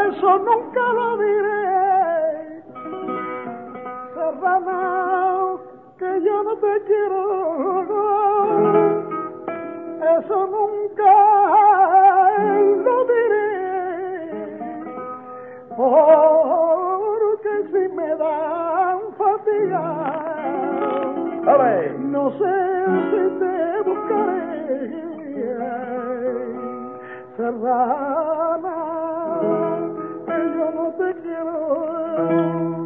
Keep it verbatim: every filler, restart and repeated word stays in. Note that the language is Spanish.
eso nunca lo diré. Serrana, que yo no te quiero, eso nunca lo diré, porque si me dan fatiga, no sé si te buscaré. Serrana, que yo no te quiero.